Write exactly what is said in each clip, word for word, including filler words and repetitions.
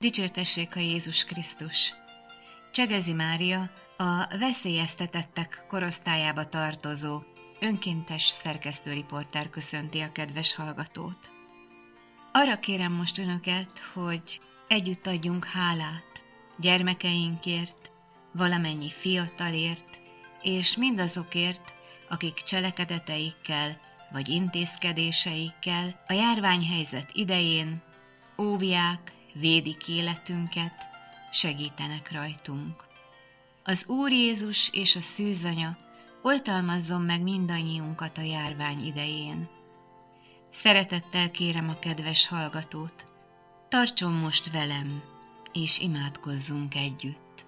Dicsértessék a Jézus Krisztus! Csegezi Mária a veszélyeztetettek korosztályába tartozó önkéntes szerkesztőriporter köszönti a kedves hallgatót. Arra kérem most önöket, hogy együtt adjunk hálát gyermekeinkért, valamennyi fiatalért, és mindazokért, akik cselekedeteikkel vagy intézkedéseikkel a járványhelyzet idején óvják, védik életünket, segítenek rajtunk. Az Úr Jézus és a szűzanya oltalmazzon meg mindannyiunkat a járvány idején. Szeretettel kérem a kedves hallgatót, tartson most velem, és imádkozzunk együtt.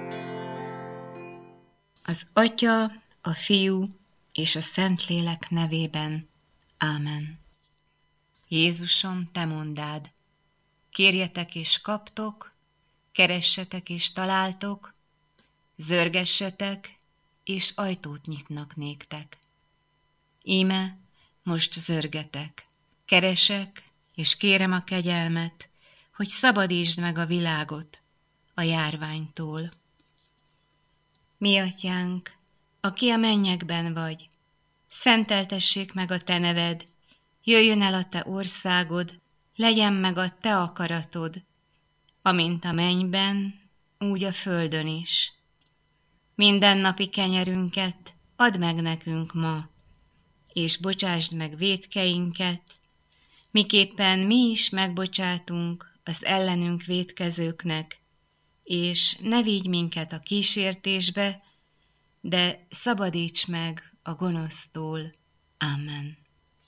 Az Atya, a Fiú és a Szentlélek nevében. Ámen. Jézusom, te mondád, kérjetek és kaptok, keressetek és találtok, zörgessetek, és ajtót nyitnak néktek. Íme, most zörgetek, keresek, és kérem a kegyelmet, hogy szabadítsd meg a világot a járványtól. Mi atyánk, aki a mennyekben vagy, szenteltessék meg a te neved, jöjjön el a te országod, legyen meg a te akaratod, amint a mennyben, úgy a földön is. Mindennapi kenyerünket add meg nekünk ma, és bocsásd meg vétkeinket, miképpen mi is megbocsátunk az ellenünk vétkezőknek, és ne vigy minket a kísértésbe, de szabadíts meg a gonosztól. Ámen.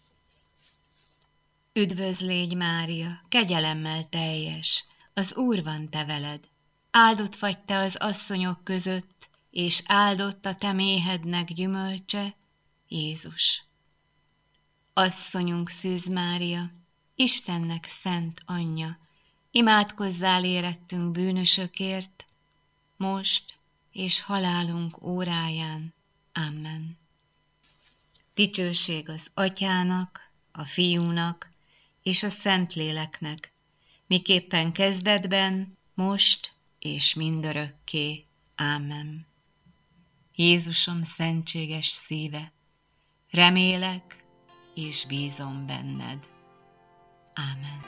Üdvözl légy, Mária, kegyelemmel teljes, az Úr van te veled. Áldott vagy te az asszonyok között, és áldott a te méhednek gyümölcse, Jézus. Asszonyunk Szűz Mária, Istennek szent anyja, imádkozzál érettünk bűnösökért, most és halálunk óráján. Amen. Dicsőség az Atyának, a Fiúnak és a Szentléleknek, miképpen kezdetben, most és mindörökké. Ámen. Jézusom szentséges szíve, remélek és bízom benned. Ámen.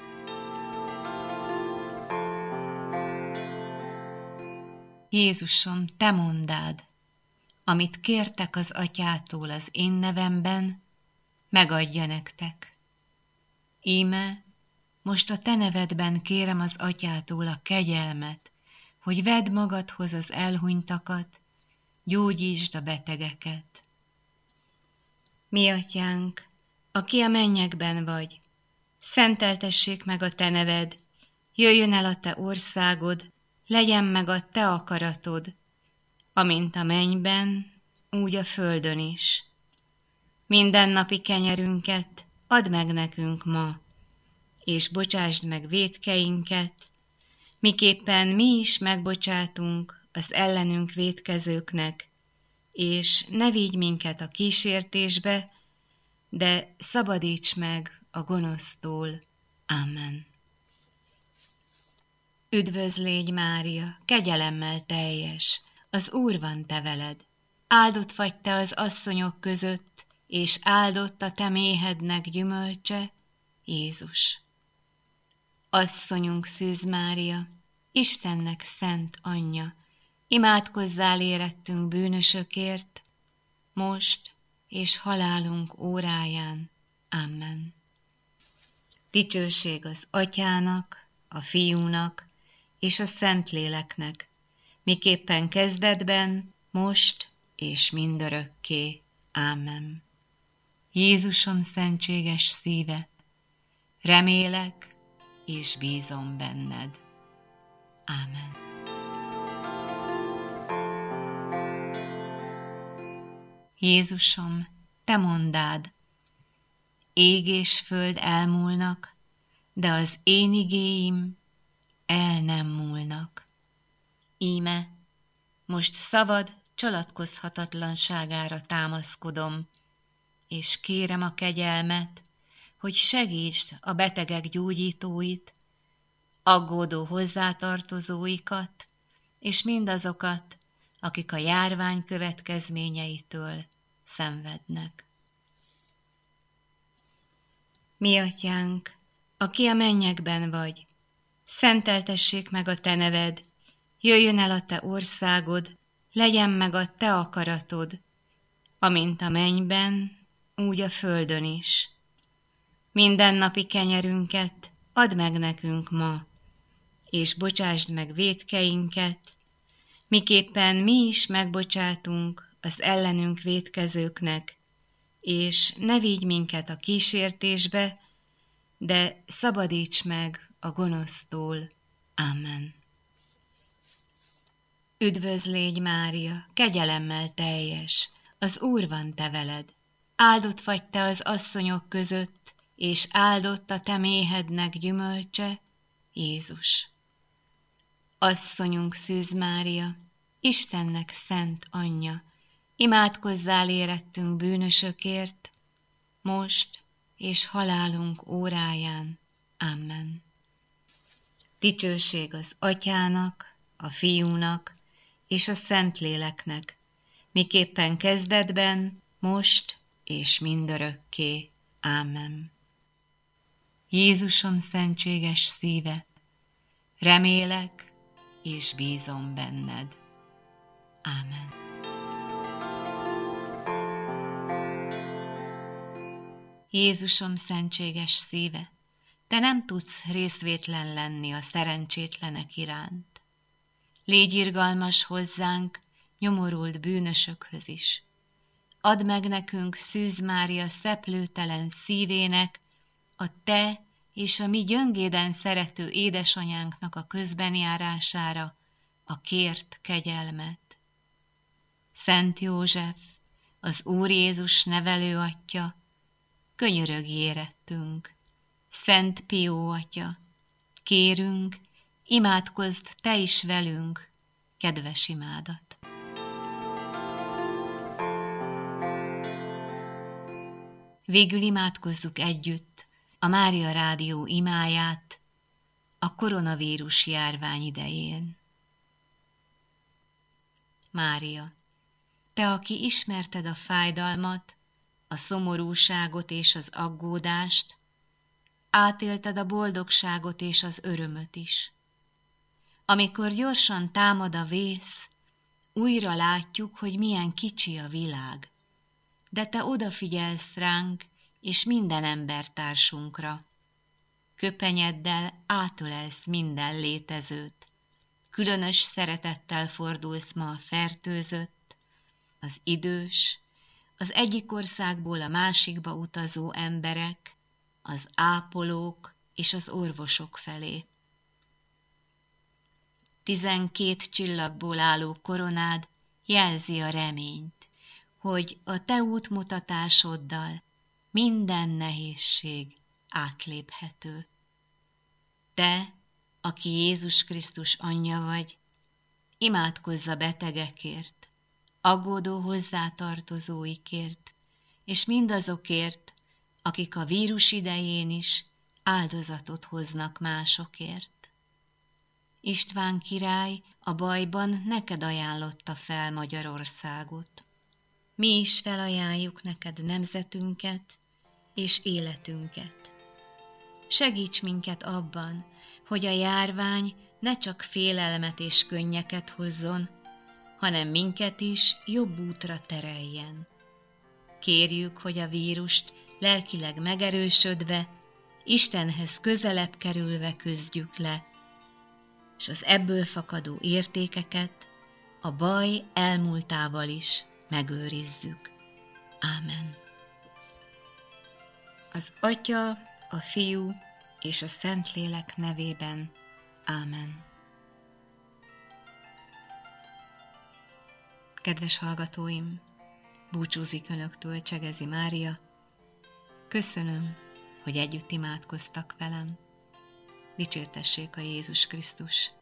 Jézusom, te mondád, amit kértek az Atyától az én nevemben, megadja nektek. Íme, most a te nevedben kérem az Atyától a kegyelmet, hogy vedd magadhoz az elhunytakat, gyógyítsd a betegeket. Mi atyánk, aki a mennyekben vagy, szenteltessék meg a te neved, jöjjön el a te országod, legyen meg a te akaratod, amint a mennyben, úgy a földön is. Mindennapi kenyerünket add meg nekünk ma, és bocsásd meg vétkeinket, miképpen mi is megbocsátunk az ellenünk vétkezőknek, és ne vigy minket a kísértésbe, de szabadíts meg a gonosztól. Amen. Üdvözl légy, Mária, kegyelemmel teljes, az Úr van te veled. Áldott vagy te az asszonyok között, és áldott a te méhednek gyümölcse, Jézus. Asszonyunk Szűz Mária, Istennek szent anyja, imádkozzál érettünk bűnösökért, most és halálunk óráján. Amen. Dicsőség az Atyának, a Fiúnak és a Szentléleknek, miképpen kezdetben, most és mindörökké. Ámen. Jézusom szentséges szíve, remélek és bízom benned. Ámen. Jézusom, te mondád, ég és föld elmúlnak, de az én igéim el nem múlnak. Íme, most szavad csalatkozhatatlanságára támaszkodom, és kérem a kegyelmet, hogy segítsd a betegek gyógyítóit, aggódó hozzátartozóikat, és mindazokat, akik a járvány következményeitől szenvednek. Mi atyánk, aki a mennyekben vagy, szenteltessék meg a te neved, jöjjön el a te országod, legyen meg a te akaratod, amint a mennyben, úgy a földön is. Mindennapi kenyerünket add meg nekünk ma, és bocsásd meg vétkeinket, miképpen mi is megbocsátunk az ellenünk vétkezőknek, és ne vigy minket a kísértésbe, de szabadíts meg a gonosztól. Amen. Üdvözlégy, Mária, kegyelemmel teljes, az Úr van te veled. Áldott vagy te az asszonyok között, és áldott a te méhednek gyümölcse, Jézus. Asszonyunk Szűz Mária, Istennek szent anyja, imádkozzál érettünk bűnösökért, most és halálunk óráján. Amen. Dicsőség az Atyának, a Fiúnak és a Szentléleknek, miképpen kezdetben, most és mindörökké. Ámen. Jézusom szentséges szíve, remélek és bízom benned. Ámen. Jézusom szentséges szíve, te nem tudsz részvétlen lenni a szerencsétlenek iránt. Légy irgalmas hozzánk, nyomorult bűnösökhöz is. Add meg nekünk Szűz Mária szeplőtelen szívének, a te és a mi gyöngéden szerető édesanyánknak a közbenjárására a kért kegyelmet. Szent József, az Úr Jézus nevelőatya, könyörögj érettünk. Szent Pió atya, kérünk, imádkozz te is velünk, kedves imádat. Végül imádkozzuk együtt a Mária Rádió imáját a koronavírus járvány idején. Mária, te, aki ismerted a fájdalmat, a szomorúságot és az aggódást, átélted a boldogságot és az örömöt is. Amikor gyorsan támad a vész, újra látjuk, hogy milyen kicsi a világ, de te odafigyelsz ránk és minden embertársunkra. Köpenyeddel átölelsz minden létezőt, különös szeretettel fordulsz ma a fertőzött, az idős, az egyik országból a másikba utazó emberek, az ápolók és az orvosok felé. Tizenkét csillagból álló koronád jelzi a reményt, hogy a te útmutatásoddal minden nehézség átléphető. Te, aki Jézus Krisztus anyja vagy, imádkozz a betegekért, aggódó hozzátartozóikért, és mindazokért, akik a vírus idején is áldozatot hoznak másokért. István király a bajban neked ajánlotta fel Magyarországot. Mi is felajánljuk neked nemzetünket és életünket. Segíts minket abban, hogy a járvány ne csak félelmet és könnyeket hozzon, hanem minket is jobb útra tereljen. Kérjük, hogy a vírust lelkileg megerősödve, Istenhez közelebb kerülve küzdjük le, és az ebből fakadó értékeket a baj elmúltával is megőrizzük. Ámen. Az Atya, a Fiú és a Szentlélek nevében. Ámen. Kedves hallgatóim, búcsúzik önöktől Csegezi Mária. Köszönöm, hogy együtt imádkoztak velem. Dicsértessék a Jézus Krisztus!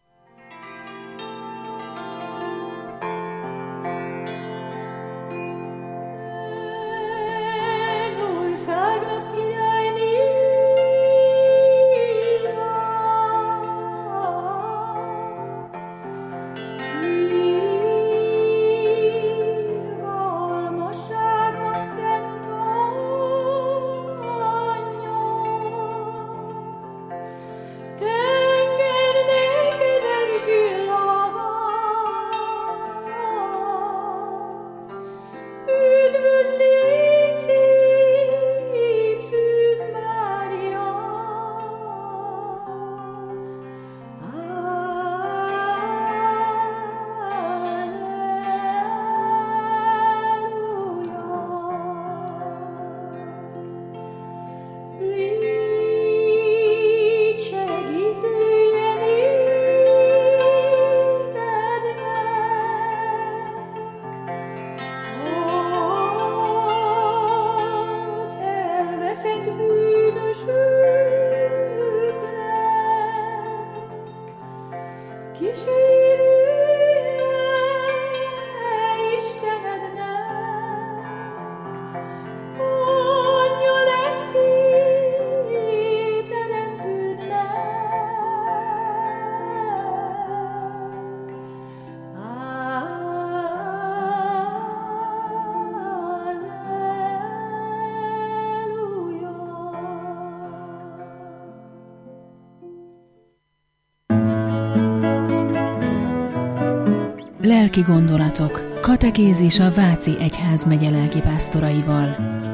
Lelki gondolatok, katekézis a Váci Egyházmegye lelkipásztoraival.